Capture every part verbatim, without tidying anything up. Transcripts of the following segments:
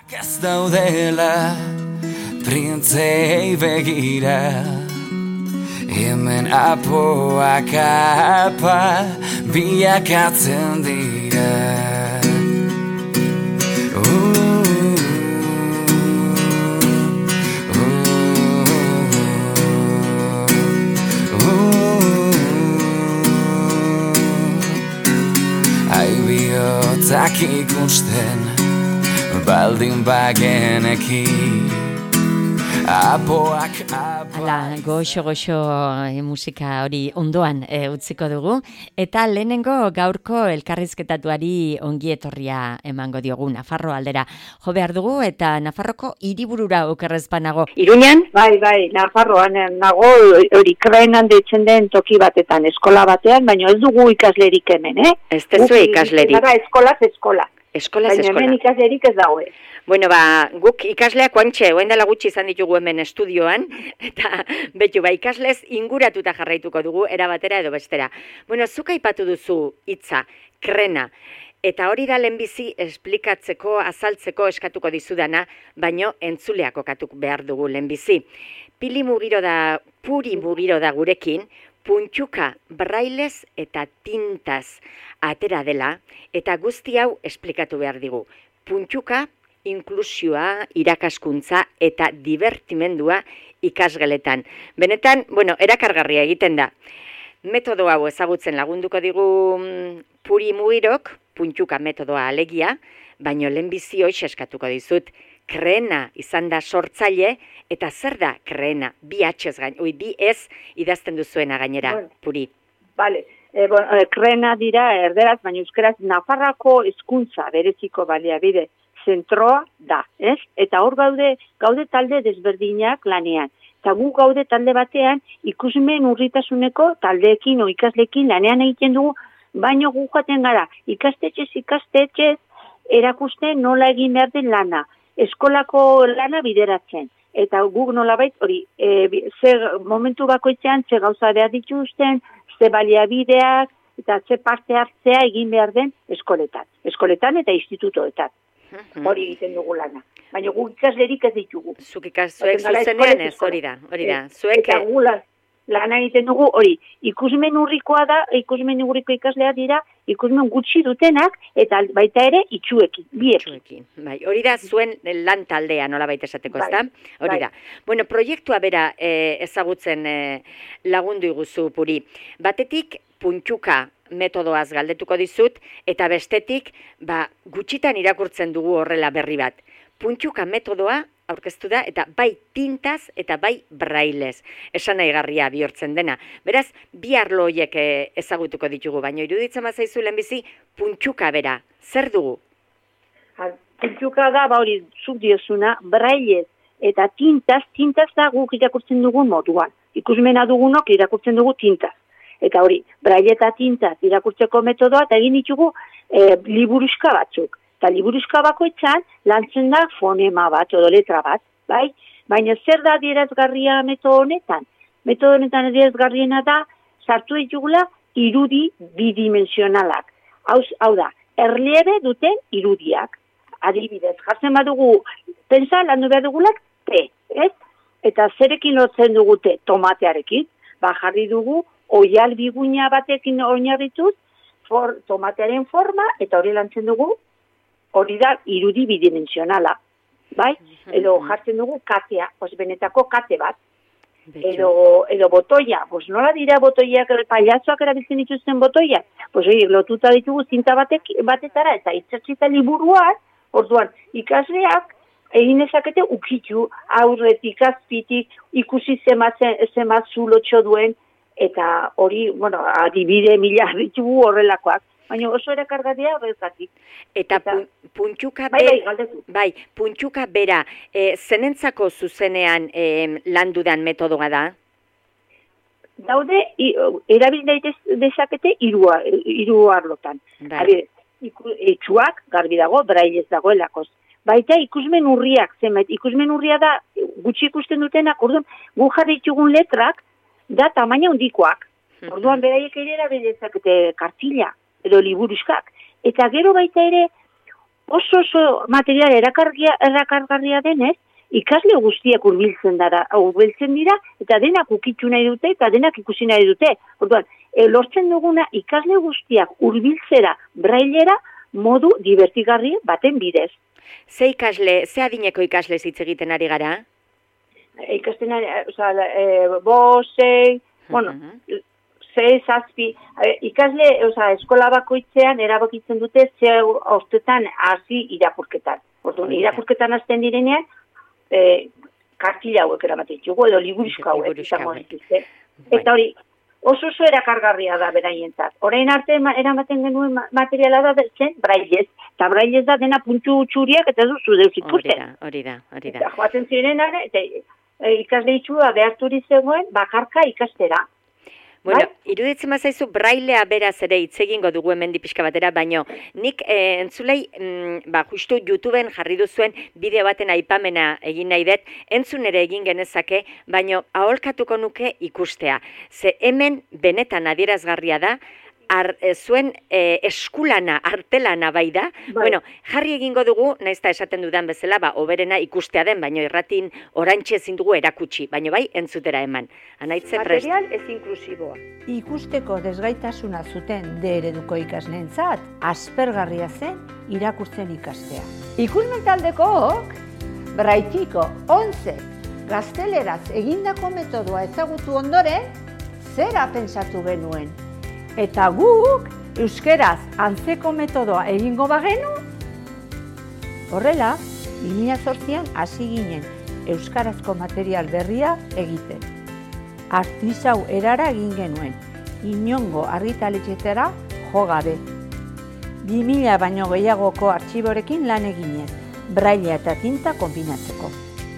Ez daudela printzei begira, hemen apoak apa biakatzen dira. uh, uh, uh. Ai bihotzak ikusten baldin bageneki, apoak apa. Hala, goxo-goxo e, musika hori ondoan e, utziko dugu. Eta lehenengo gaurko elkarrizketatuari ongi etorria emango diogu Nafarro aldera. Jo behar dugu eta Nafarroko hiriburura okerrezpanago. Iruñan? Bai, bai, Nafarroan nago hori krenan deitzen den toki batetan, eskola batean, baina ez dugu ikaslerik hemen, eh? Ez tezu ikaslerik. Eskolaz, eskola. Eskolaz, baina eskola. Hemen ikaslerik ez dago, eh? Bueno, ba, guk ikasleak oantxe, oen dela gutxi izan ditugu hemen estudioan, eta betu, ba, ikaslez inguratuta jarraituko dugu, era batera edo bestera. Bueno, zuk aipatu duzu hitza, krena, eta hori da lehenbizi esplikatzeko, azaltzeko eskatuko dizudana, baino entzuleak okatuk behar dugu lehenbizi. Pili mugiro da, puri mugiro da gurekin, puntxuka brailez eta tintaz atera dela, eta guzti hau esplikatu behar digu. Puntxuka, inklusioa, irakaskuntza eta divertimendua ikasgeletan. Benetan, bueno, erakargarria egiten da. Metodo hau ezagutzen lagunduko digu Puri Mugirok, puntxuka metodoa alegia, baino lehenbizi hoiz eskatuko dizut. Krena izan da sortzaile, eta zer da krena? Bi hatxez gain, ui, bi ez idazten duzuena gainera, bueno, Puri. Vale, e, bon, e, krena dira erderaz, baina euskeraz Nafarrako hezkuntza bereziko baliabide zentroa da, ez? Eta hor gaude, gaude talde desberdinak lanean. Eta gu gaude talde batean ikusmen urritasuneko taldeekin o ikaslekin lanean egiten dugu, baino gu jaten gara, ikastetxez, ikastetxez, erakusten nola egin behar den lana, eskolako lana bideratzen. Eta guk nolabait hori, e, ze momentu bakoitzean, ze gauza behar dituzten, ze baliabideak, eta ze parte hartzea egin behar den eskoletan. Eskoletan eta institutoetan. Hori egiten dugu lana. Baina guk ikaslerik ez ditugu. Zuk ikasuek zuzenean ez, hori da, hori da. Zuek... Eta gu lana egiten dugu, hori, ikusmen urrikoa da, ikusmen urriko ikaslea dira, ikusmen gutxi dutenak, eta baita ere itxuekin, biekin. Itxuekin, bai. Hori da zuen lan taldea, nola baita esateko, ez da? Hori da. Bueno, proiektua bera eh, ezagutzen eh, lagundu iguzu, Puri. Batetik, puntxuka metodoaz galdetuko dizut, eta bestetik, ba, gutxitan irakurtzen dugu horrela berri bat. Puntxuka metodoa aurkeztu da, eta bai tintaz eta bai brailez. Esan nahigarria bihurtzen dena. Beraz, bi arlo horiek ezagutuko ditugu, baina iruditzen bazaizu lehenbizi puntxuka bera. Zer dugu? Puntxuka da, ba hori, zuk diozuna, brailez eta tintaz, tintaz da guk irakurtzen dugun moduan. Ikusmena dugunok irakurtzen dugu tintaz. Eta hori, braille eta tintaz irakurtzeko metodoa, eta egin ditugu e, liburuska batzuk. Eta liburuska bakoitzan lantzen da fonema bat, edo letra bat, bai? Baina zer da adierazgarria metodo honetan? Metodo honetan adierazgarriena da, sartu ditugula irudi bidimensionalak. Hau, hau da, erliebe duten irudiak. Adibidez, jartzen badugu, pentsa landu behar dugulak, T, ez? Eta zerekin lotzen dugu T, tomatearekin, ba jarri dugu, oial biguina batekin oinarrituz, for, tomatearen forma, eta hori lantzen dugu, hori da irudi bidimensionala, bai? Edo jartzen dugu katea, pues benetako kate bat. Edo, edo botoia, pues nola dira botoiak, pailatzoak erabiltzen dituzten botoiak? Pues hori, lotuta ditugu zinta batek, batetara, eta itzertzita liburuak, orduan, ikasleak, egin ezakete ukitu, aurretik, azpitik, ikusi zema zulotxo duen, eta hori, bueno, adibide mila ditugu horrelakoak. Baina oso erakargarria horretatik. Eta, eta puntxuka bera, bai, bai, bai, puntxuka bera, e, zenentzako zuzenean e, landudan metodoa da? Daude, erabil daitez dezakete hiru hiru arlotan. Bai. Etxuak, garbi dago, brailez dagoelakoz. Baita ikusmen urriak, zenbait, ikusmen urria da, gutxi ikusten dutenak, orduan, gu jarri ditugun letrak, da tamaina handikoak. Orduan, beraiek ere erabil dezakete kartila, edo liburuskak. Eta gero baita ere, oso oso material erakargarria, erakargarria denez, ikasle guztiak hurbiltzen dara, hurbiltzen dira, eta denak ukitzu nahi dute, eta denak ikusi nahi dute. Orduan, e, lortzen duguna ikasle guztiak hurbiltzera, brailera, modu divertigarri baten bidez. Ze ikasle, ze adineko ikasle hitz egiten ari gara? Ikasten ari, oza, e, bo, sei, bueno, uh-huh. sei, zazpi, e, ikasle, oza, eskola bakoitzean erabakitzen dute ze hortetan hasi irakurketan. Orduan, irakurketan hasten direnean, E, kartila hauek eramaten ditugu, edo liburuzko hauek izango dituzte. Eta hori, oso oso erakargarria da beraientzat. Orain arte eramaten genuen materiala da zen brailez, eta brailez da dena puntu txuriak eta duzu deus ikusten. Hori da, hori da. Eta joaten ziren ara, eta e, ikasle itxua beharturi zegoen bakarka ikastera. Bueno, bai? Iruditzen bazaizu brailea beraz ere hitz egingo dugu hemendik pixka batera, baino nik e, entzulei, mm, ba, justu YouTubeen jarri duzuen bideo baten aipamena egin nahi dut, entzun ere egin genezake, baino aholkatuko nuke ikustea. Ze hemen benetan adierazgarria da, Ar, e, zuen e, eskulana, artelana bai da. Bai. Bueno, jarri egingo dugu, naiz eta esaten dudan bezala, ba, oberena ikustea den, baino irratin orantxe ezin dugu erakutsi, baino bai, entzutera eman. Anaitze prest. Material ez inklusiboa. Ikusteko desgaitasuna zuten D ereduko ikasleentzat, aspergarria zen irakurtzen ikastea. Ikusmen taldekook, braitiko, onzek, gazteleraz egindako metodoa ezagutu ondoren, zera pentsatu genuen. Eta guk, euskeraz antzeko metodoa egingo bagenu, horrela, bi mila zortzian hasi ginen euskarazko material berria egiten. Artisau erara egin genuen, inongo argitaletxetara jo gabe. bi mila baino gehiagoko artxiborekin lan eginez, braila eta tinta kombinatzeko.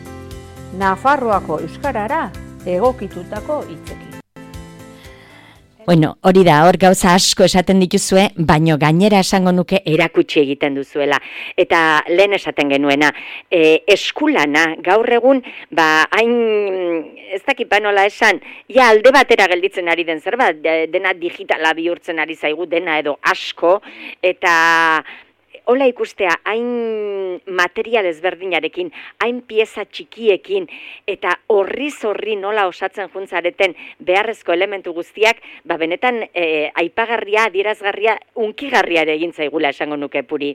Nafarroako euskarara egokitutako hitzekin. Bueno, hori da, hor gauza asko esaten dituzue, baino gainera esango nuke erakutsi egiten duzuela. Eta lehen esaten genuena, e, eskulana gaur egun, ba, hain, ez dakit nola esan, ja alde batera gelditzen ari den zerbait, dena digitala bihurtzen ari zaigu, dena edo asko, eta hola ikustea, hain material ezberdinarekin, hain pieza txikiekin, eta horriz horri nola osatzen juntzareten beharrezko elementu guztiak, ba benetan e, aipagarria, adierazgarria, unkigarria ere egin zaigula esango nuke Puri.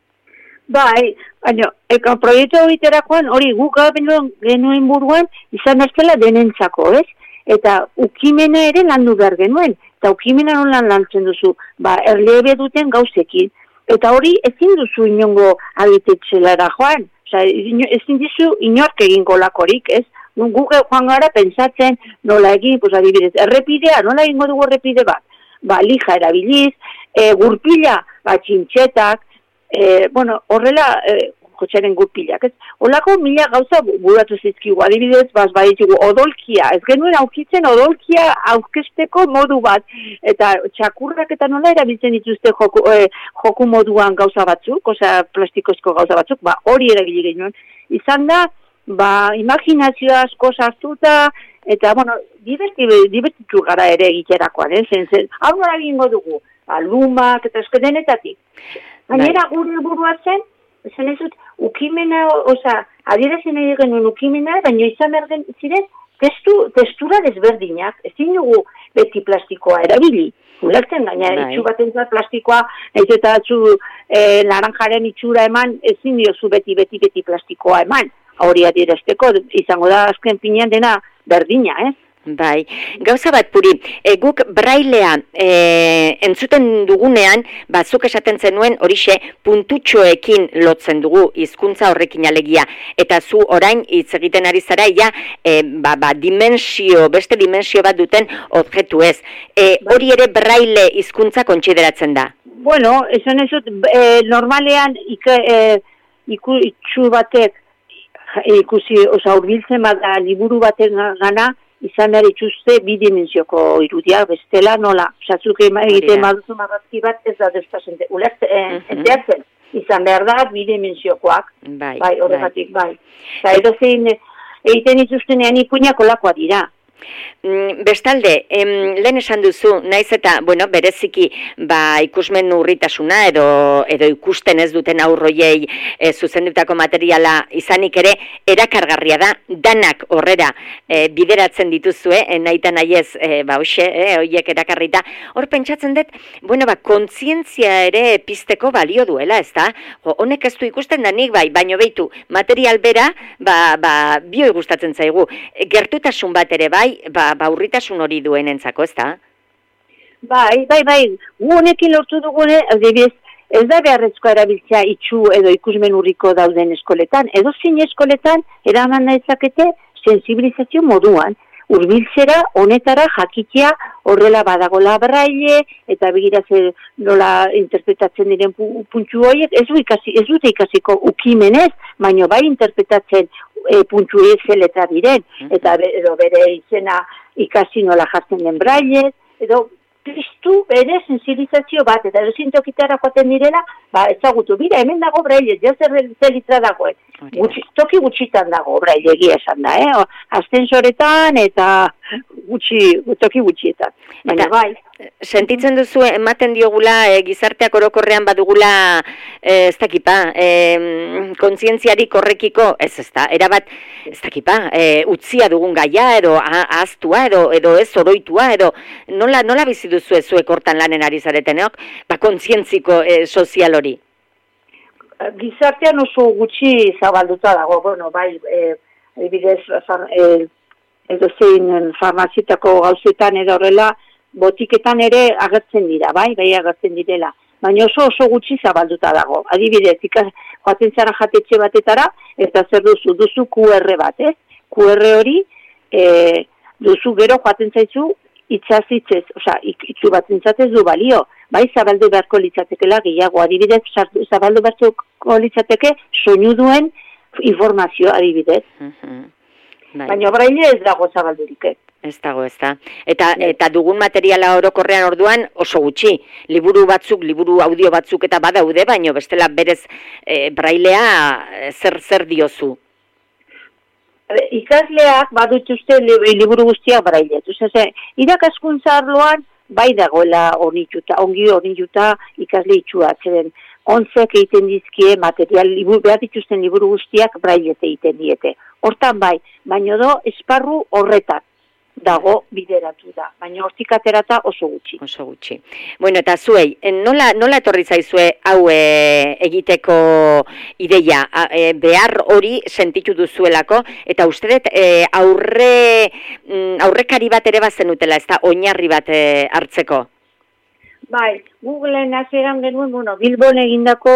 Bai, baina, eka proiektu egiterakoan hori guk genuen buruan izan eztela denentzako, ez? Eta ukimena ere landu behar genuen, eta ukimena nolan lantzen duzu, ba, erlebe duten gauzekin. Eta hori ezin duzu inongo agitetxelara joan. Osa, ezin dizu inork egingo lakorik, ez? Guk joan gara pentsatzen nola egin, pues adibidez, errepidea, nola egingo dugu errepide bat? Ba, lija erabiliz, e, gurpila, ba, txintxetak, e, bueno, horrela, e, kotxaren gurpilak, ez? Olako mila gauza buratu zizkigu, adibidez, baz baditugu, odolkia, ez genuen aukitzen odolkia aurkezteko modu bat, eta txakurrak eta nola erabiltzen dituzte joku, eh, joku moduan gauza batzuk, oza, plastikozko gauza batzuk, ba, hori erabili genuen. Izan da, ba, imaginazioa asko sartuta, eta, bueno, divertitu gara ere egiterakoan, eh? Zen, zen, hau nola egingo dugu, ba, lumak, eta esko denetatik. Gainera, gure burua zen, esan ez dut, ukimena, oza, adierazien nahi genuen ukimena, baina izan behar ziren, testu, testura desberdinak, ezin dugu beti plastikoa erabili. Ulertzen gaina, itxu batentzat plastikoa, nahiz eta atzu e, laranjaren itxura eman, ezin diozu beti, beti, beti plastikoa eman. Hori adierazteko, izango da azken pinean dena berdina, ez? Eh? Bai, gauza bat Puri, e, guk brailea e, entzuten dugunean, batzuk esaten zenuen horixe puntutxoekin lotzen dugu hizkuntza horrekin alegia, eta zu orain hitz egiten ari zara, ja, e, ba, ba, dimensio, beste dimensio bat duten objektu ez. E, hori ere braile hizkuntza kontsideratzen da? Bueno, esan ez dut, e, normalean ik, e, iku, itxu batek ikusi, oza, urbiltzen bada liburu baten gana, izan behar itxuzte bi dimensioko irudia, bestela nola, satzuk egiten baduzu marrazki bat ez da despasente, ulertzen, izan behar da bi dimensiokoak, bai, horregatik, bai. Eta edo zein egiten ituztenean ipuinak olakoa dira. Bestalde, em, lehen esan duzu, naiz eta, bueno, bereziki, ba, ikusmen urritasuna edo, edo ikusten ez duten aurroiei e, zuzendutako materiala izanik ere, erakargarria da, danak horrera e, bideratzen dituzue, e, nahi eta nahi ez, e, ba, hoxe, e, hoiek erakarrita. Hor pentsatzen dut, bueno, ba, kontzientzia ere pizteko balio duela, ez da? Jo, honek ez du ikusten da nik, bai, baino behitu, material bera, ba, ba, bioi gustatzen zaigu. Gertutasun bat ere, bai, ba, baurritasun hori duenentzako, ez da? Bai, bai, bai, gu honekin lortu dugune, adibidez, ez da beharrezkoa erabiltzea itxu edo ikusmen urriko dauden eskoletan, edo zein eskoletan eraman dezakete sensibilizazio moduan, hurbiltzera honetara jakitea horrela badagola braille eta begiratzen nola interpretatzen diren puntu horiek, ez du ikasi, ez dute ikasiko ukimenez, baino bai interpretatzen e, puntu ez letra diren, eta be, edo bere izena ikasi nola jartzen den braille, edo piztu bere sensibilizazio bat, eta edo zintokitara joaten direla, ba, ezagutu, bira, hemen dago braille, ja zer litra dagoen. Gutxi, toki gutxitan dago braille egia esan da, eh? Ascensoretan eta gutxi, toki gutxietan. Baina bai. Sentitzen duzu ematen diogula e, gizarteak orokorrean badugula e, ez dakipa, e, kontzientziarik horrekiko, ez ez da, erabat, ez dakipa, e, utzia dugun gaia edo ahaztua edo, edo ez oroitua edo nola, nola bizi duzu zuek hortan lanen ari zareteneok, ba kontzientziko e, sozial hori? Gizartean oso gutxi zabalduta dago, bueno, bai, e, bidez, e, edo zein farmazitako gauzetan edo horrela, botiketan ere agertzen dira, bai, bai agertzen direla. Baina oso oso gutxi zabalduta dago. Adibidez, ikas, joaten zara jatetxe batetara, eta zer duzu, duzu Q R bat, ez? Q R hori, e, duzu gero joaten zaizu, itzaz itzez, oza, itzu bat zintzatez du balio. Bai, zabaldu beharko litzatekela gehiago, adibidez, zabaldu beharko litzateke soinu duen informazio, adibidez. Uh-huh. Baina braille ez dago zabaldurik, eh? Ez dago, ez da. Eta, eta dugun materiala orokorrean orduan oso gutxi. Liburu batzuk, liburu audio batzuk eta badaude, baino bestela berez e, brailea zer zer diozu? Ikasleak badutuzte liburu guztiak braile. Irakaskuntza arloan bai dagoela onituta, ongi onituta ikasle itxua. Zeren, onzek egiten dizkie material, liburu, behar dituzten liburu guztiak brailete egiten diete. Hortan bai, baino do esparru horretan dago bideratu da, baina hortik aterata oso gutxi. Oso gutxi. Bueno, eta zuei, nola, nola etorri zaizue hau e, egiteko ideia, a, e, behar hori sentitu duzuelako, eta uste dut e, aurre, aurrekari bat ere bazenutela, ez da, oinarri bat e, hartzeko? Bai, Googleen hasieran genuen, bueno, Bilbon egindako,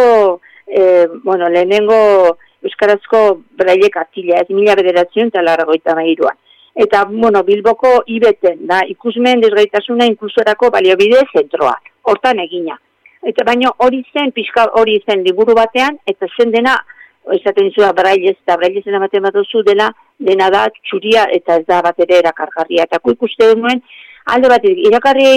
e, bueno, lehenengo euskarazko braille kartila, ez mila bederatzen eta larragoita mairuan. Eta, bueno, Bilboko ibeten, da, ikusmen desgaitasuna inklusorako baliobide zentroa, hortan egina. Eta baino hori zen, pixka hori zen liburu batean, eta zen dena, esaten zua brailez, eta brailez ematen bat duzu dela, dena da txuria eta ez da bat ere erakargarria. Eta ku ikuste denuen, alde bat erakargarri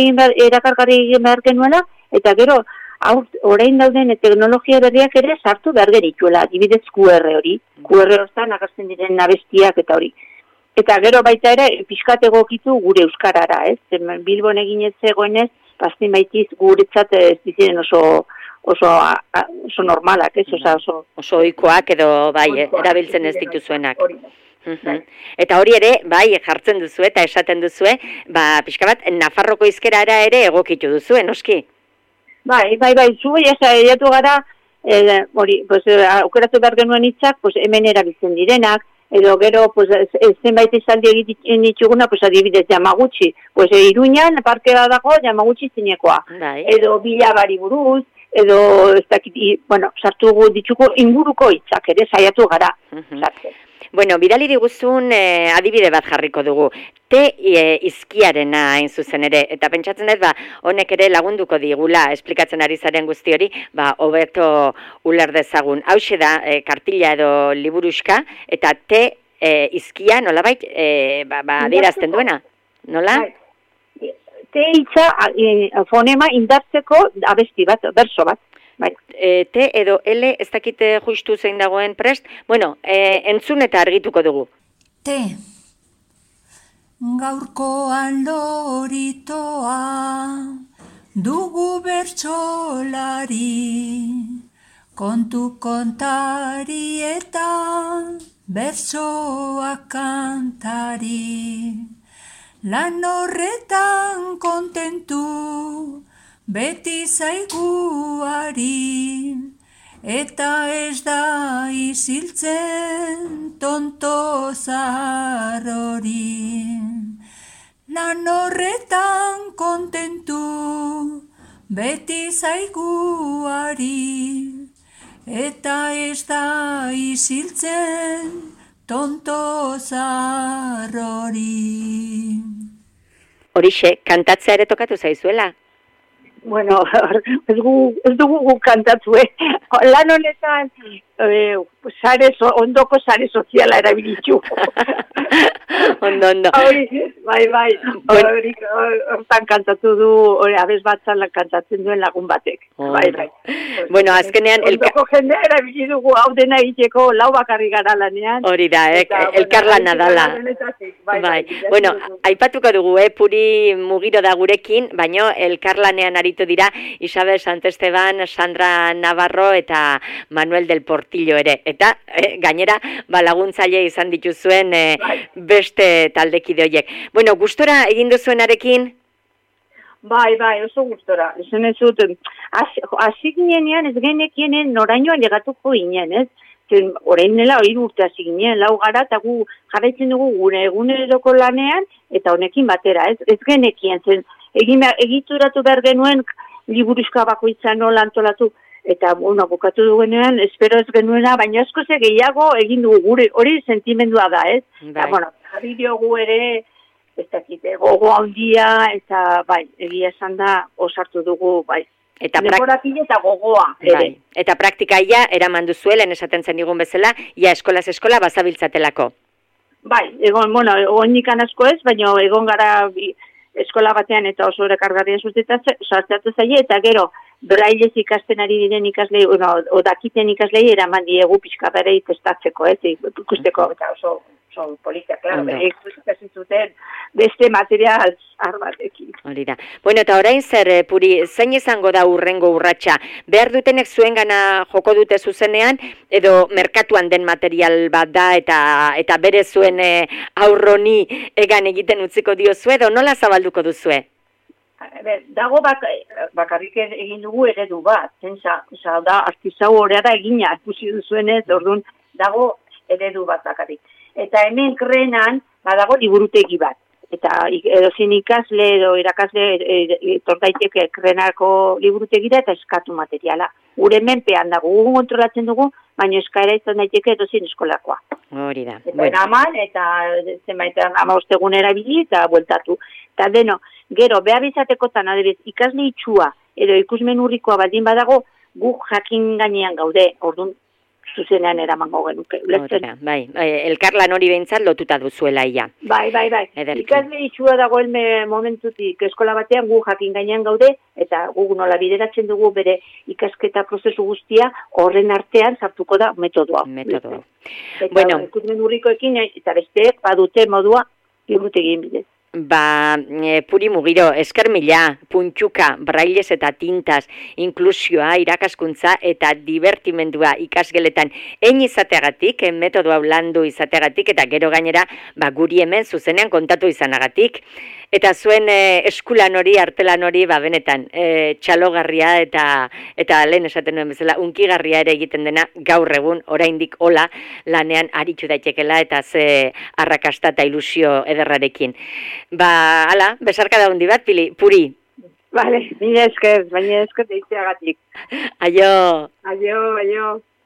egin behar genuela, eta gero, orain dauden teknologia berriak ere sartu behar gerituela, adibidez Q R hori, Q R hortan agertzen diren nabestiak eta hori. Eta gero baita ere, pixkat egokitu gure euskarara, ez? Bilbon egin ez zegoenez, bazten baitiz guretzat ez diziren oso, oso, oso normalak, ez? Oso, oso, oso oikoak edo bai, oikoak, erabiltzen ez dituzuenak. Uh-huh. Eta hori ere, bai, jartzen duzu eta esaten duzue, ba, pixka bat, Nafarroko hizkerara ere egokitu duzue, noski? Bai, bai, bai, zu eiatu gara, eh, hori, pues, aukeratu behar genuen hitzak, pues, hemen erabiltzen direnak, edo gero, pues, zenbait izaldi egiten dituguna, pues, adibidez, Yamaguchi. Pues, Iruñan, parkea dago, Yamaguchi zinekoa. Bai. Edo bilabari buruz, edo, ez dakit, bueno, sartu ditugu inguruko hitzak ere, saiatu gara. Uh-huh. Bueno, bidali diguzun eh, adibide bat jarriko dugu. Te e, izkiarena hain zuzen ere, eta pentsatzen dut, ba, honek ere lagunduko digula, esplikatzen ari zaren guzti hori, ba, hobeto uler dezagun. Hauxe da, e, kartila edo liburuska, eta te e, izkia, nolabait, e, ba, ba, adierazten duena, nola? Te hitza, e, fonema indartzeko abesti bat, berso bat. Bai. E, T edo L, ez dakite justu zein dagoen prest, bueno, e, entzun eta argituko dugu. T. Gaurkoan loritoa dugu bertsolari, kontu kontari eta bertsoak kantari. Lan horretan kontentu beti zaiguari, eta ez da isiltzen tonto zahar hori. Lan horretan kontentu beti zaiguari, eta ez da isiltzen tonto zahar hori. Horixe, kantatzea ere tokatu zaizuela? Bueno, ez, gu, ez dugu gu kantatu, eh? Lan honetan, eh, sare so, ondoko sare soziala erabilitzu. Ondo, ondo. Hori, bai, bai, hori, hortan kantatu du, hori, abez batzan kantatzen duen lagun batek. Oh. Bai, bai. Bueno, azkenean... Ondoko elka... jendea erabili dugu hau dena egiteko lau bakarri gara lanean. Hori da, eh? Elkarlana dala. Bai, bai. Bueno, aipatuko dugu, eh? Puri Mugiro da gurekin, baino elkarlanean aritu dira Isabel Santesteban, Sandra Navarro eta Manuel del Portillo ere. Eta eh, gainera, ba, laguntzaile izan dituzuen eh, beste taldekide horiek. Bueno, gustora egin duzuenarekin? Bai, bai, oso gustora. Ezen ez dut, hasi ginean ez genekienen norainoan legatuko ginen, ez? Zen, orain nela hori urte hasi ginen, lau gara, eta gu jarraitzen dugu gure eguneroko lanean, eta honekin batera, ez? Ez genekien, zen, egin, egituratu behar genuen, liburuzka bakoitza nola antolatu, eta, bueno, bukatu dugunean, espero ez genuena, baina asko ze gehiago egin dugu gure, hori sentimendua da, ez? Bai. Eta, bueno, jarri diogu ere, ez dakite, gogo handia, eta, bai, egia esan da, osartu dugu, bai. Eta, prak... eta gogoa, ere. Bai. Eta praktikaia eraman duzuelen esaten zen digun bezala, ia eskolaz eskola bazabiltzatelako. Bai, egon, bueno, egon nikan asko ez, baina egon gara eskola batean eta oso erakargarria sartzatu zaie, eta gero, brailez ikasten ari diren ikaslei, bueno, odakiten ikaslei eraman diegu pixka berei testatzeko, ez, ikusteko, eta oso, oso polizia, klaro, berei ikusten zuten beste material arbatekin. Hori da. Bueno, eta orain zer, Puri, zein izango da urrengo urratsa? Behar dutenek zuengana joko dute zuzenean, edo merkatuan den material bat da, eta eta bere zuen e, aurroni egan egiten utziko diozue, edo nola zabalduko duzue? Ber, dago bak, bakarrik egin dugu eredu bat, zenza, da, artizau horrea da egina, ikusi duzuenez, orduan, dago eredu bat bakarrik. Eta hemen krenan, badago liburutegi bat. Eta edozin ikasle edo irakasle etor daiteke krenako liburutegira eta eskatu materiala. Gure menpean dago, gugu kontrolatzen dugu, baina eskaera izan daiteke edozin eskolakoa. Hori da. Eta bueno. Eraman, eta zenbait ama ostegun erabili eta bueltatu. Eta deno, gero, behar izatekotan adibidez, ikasle itxua edo ikusmen urrikoa baldin badago, guk jakin gainean gaude, orduan, zuzenean eramango genuke. Horera, bai, elkarlan hori behintzat lotuta duzuela ia. Bai, bai, bai. Ederki. Ikasle itxua dagoen momentutik eskola batean gu jakin gainean gaude, eta gu nola bideratzen dugu bere ikasketa prozesu guztia, horren artean sartuko da metodoa. Metodoa. Eta bueno, ikusmen urrikoekin, eta besteek badute modua liburutegien bidez. Ba, e, Puri Mugiro, esker mila, puntxuka, brailez eta tintaz, inklusioa, irakaskuntza eta divertimendua ikasgeletan egin izateagatik, metodoa landu izateagatik, eta gero gainera, ba, guri hemen zuzenean kontatu izanagatik. Eta zuen e, eskulan hori, artelan hori, ba, benetan, e, txalogarria eta eta lehen esaten nuen bezala, unkigarria ere egiten dena gaur egun, oraindik hola, lanean aritxu daitekela eta ze arrakasta eta ilusio ederrarekin. Ba, ala, besarka da hundi bat, Pili, Puri. Vale, baina esker, baina esker deitzeagatik. Aio. Aio, aio.